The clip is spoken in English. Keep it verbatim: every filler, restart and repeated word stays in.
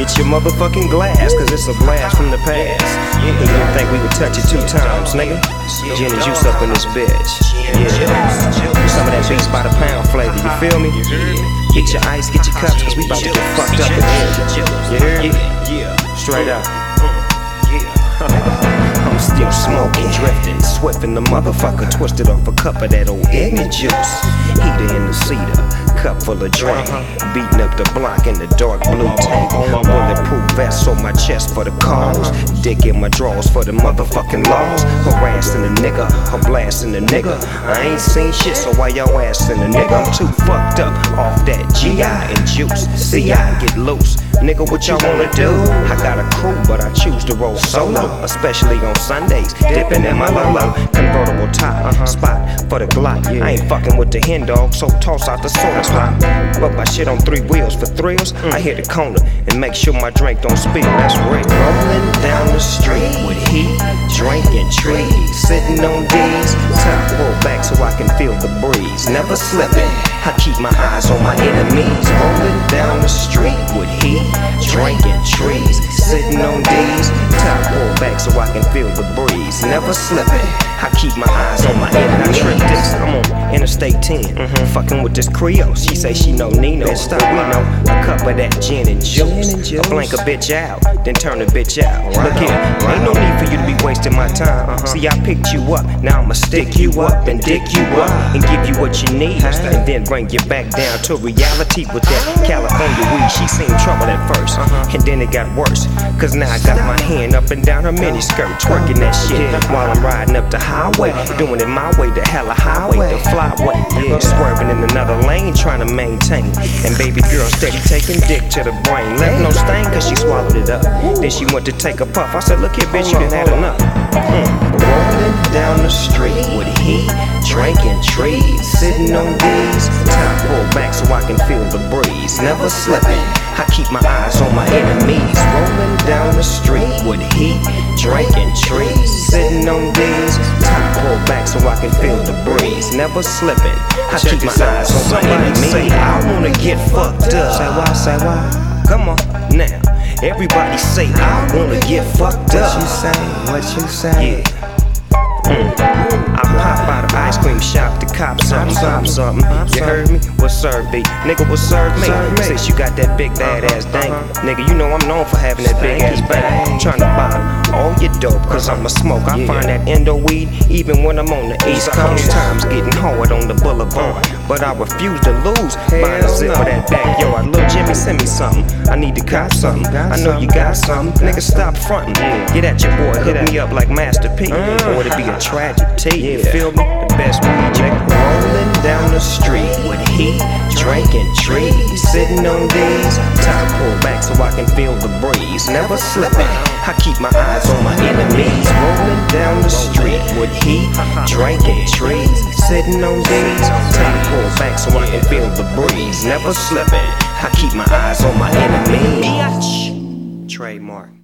Get your motherfucking glass, cause it's a blast from the past. You didn't think we would touch it two times, nigga? Gin and juice up in this bitch. Yeah. Some of that beats by the pound flavor, you feel me? Get your ice, get your cups, cause we about to get fucked up in here. You hear me? Straight up. I'm still smoking, drifting, swiffing the motherfucker, twisted off a cup of that old ignorant juice. Heater in the cedar, cup full of drink, beating up the block in the dark blue tank. Bulletproof vest on my chest for the cause, dick in my drawers for the motherfucking laws. Harassing a nigga, I'm blasting a nigga. I ain't seen shit, so why y'all asking a nigga? I'm too fucked up off that G I and juice. See, I get loose. Nigga, what y'all wanna do? I got a crew, but I choose to roll solo, especially on Sundays, dipping in my Lolo. Convertible top, spot for the Glock. I ain't fucking with the hen dog, so toss out the soda pop. But my shit on three wheels for thrills. I hit the corner and make sure my drink don't spill. That's real. Rolling down the street with heat, drinking trees, sitting on D's. Top pull back so I can feel the breeze. Never slipping. I keep my eyes on my enemies. Rolling down the street with heat, drinking trees, sitting on D's. Top pull back so I can feel the breeze. Never slipping. I keep my eyes on my enemies. I trip this. I'm on Interstate ten, mm-hmm. fucking with this Creole. She say she know Nino. Bitch, stop, we know a cup of that gin and juice. I blank a bitch out, then turn a bitch out. Look here, ain't no need for you to be wasting my time. Uh-huh. See, I picked you up, now I'ma stick you up and dick you up and give you what you need, and then bring you back down to reality with that California weed. She seen trouble at first, uh-huh. and then it got worse, cause now I got my hand up and down her miniskirt, twerking that shit while I'm riding up the highway, doing it my way, the hella highway, the flyway, yeah. Swerving in another lane, trying to maintain, and baby girl steady taking dick to the brain. Left no stain cause she swallowed it up. Then she went to take a puff. I said, look here bitch, you done had enough. mm. Rolling down the street with heat, drinking trees, sitting on D's. Top pull back so I can feel the breeze. Never slipping, I keep my eyes on my enemies. Rolling down the street with heat, drinking trees, sitting on D's. Top pull back so I can feel the breeze. Never slipping, I keep my eyes on my enemies. Say I wanna get fucked up. Say why, say why? Come on now. Everybody say I wanna get fucked up. What you say? What you say? Yeah. Mm. I pop out of ice cream shop to cop something, something, something. You heard me? What serve be? Nigga, what serve me? Since you got that big bad ass dank, nigga, you know I'm known for having that big ass bang. Tryna buy all your dope, cause I'm a smoke. I find that endo weed even when I'm on the East Coast. Times getting hard on the boulevard, but I refuse to lose. Buying a zip for that backyard. Lil' Jimmy, send me something. I need to cop something. I know you got something. Nigga, stop frontin'. Get at your boy, hook me up like Master P, or it'd be a tragedy. You feel me? The best weed, nigga. Rolling down the street with heat, drinking trees, sitting on D's. Top pull back so I can feel the breeze. Never slipping, I keep my eyes on my enemies. Rolling down the street with heat, drinking trees, sitting on D's. Top pull back so I can feel the breeze. Never slipping, I keep my eyes on my enemies. Trademark.